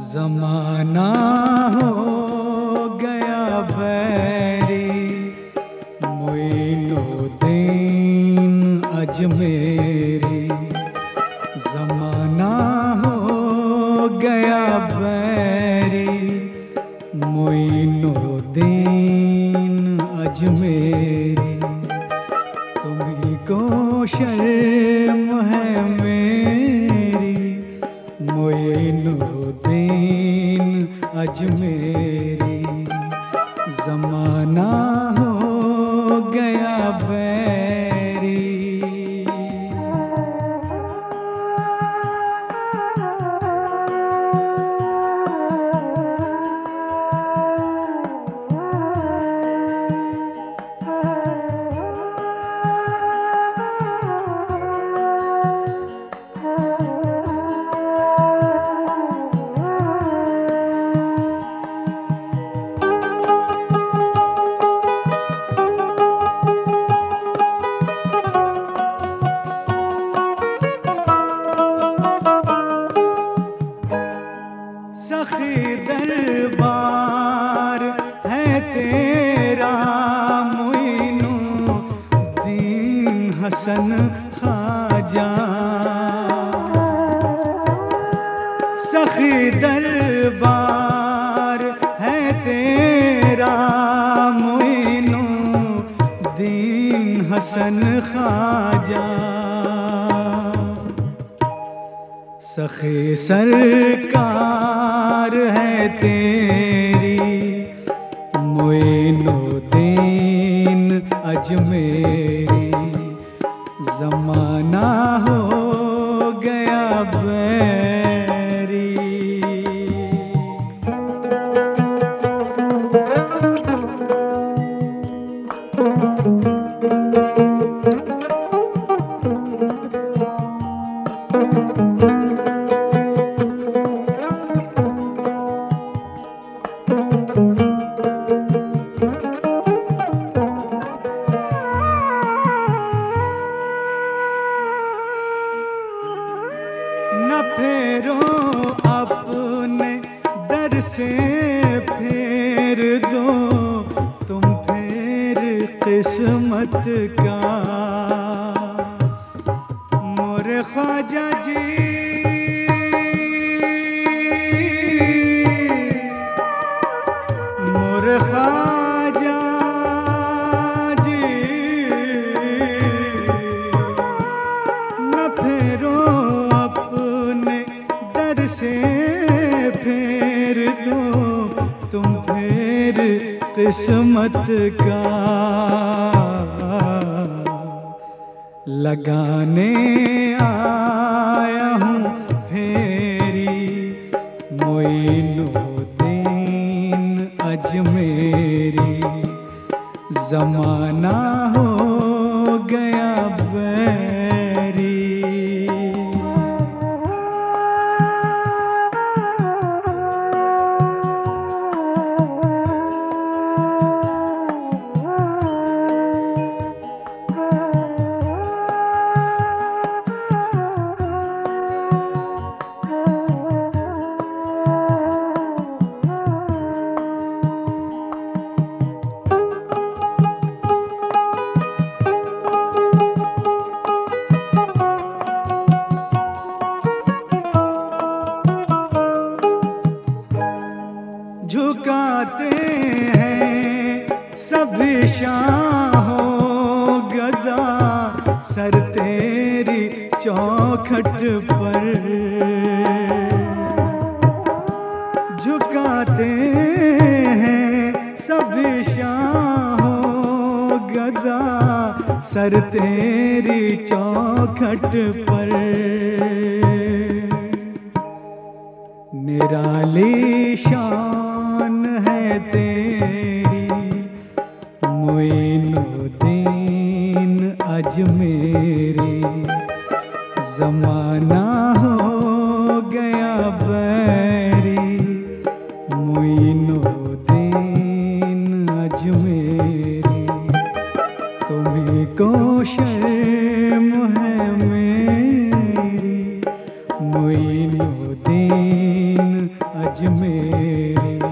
जमाना हो गया बैरी, मोइनुद्दीन अजमेरी। जमाना हो गया बैरी, मोइनुद्दीन अजमेरी। तुम्ही को शर्म है मेरी, मोइनुद्दीन अजमेरी। जमाना हो गया बैरी। सखी दरबार है तेरा, मोइनुद्दीन हसन ख्वाजा। सखी दरबार है तेरा, मोइनुद्दीन हसन ख्वाजा। सखी सरकार है तेरी, मोइनुद्दीन अजमेरी। जमाना हो गया बैरी। न फेरो अपने दर से फेर दो, तुम फेर किस्मत का। मोरे ख्वाजा जी, मोरे ख्वाजा जी, न फेरो से फेर दो, तुम फेर किस्मत का। लगाने आया हूँ फेरी, मोइनुद्दीन अजमेरी। जमाना हो गया बैरी। झुकाते हैं सभी शाहों गदा, सर तेरी चौखट पर। झुकाते हैं सभी शाहों गदा, सर तेरी चौखट पर। निराली शान है तेरी, मोइनुद्दीन अजमेरी। जमाना हो गया बैरी, मोइनुद्दीन अजमेरी। तुम्ही को शर्म है मेरी, मोइनुद्दीन अजमेरी।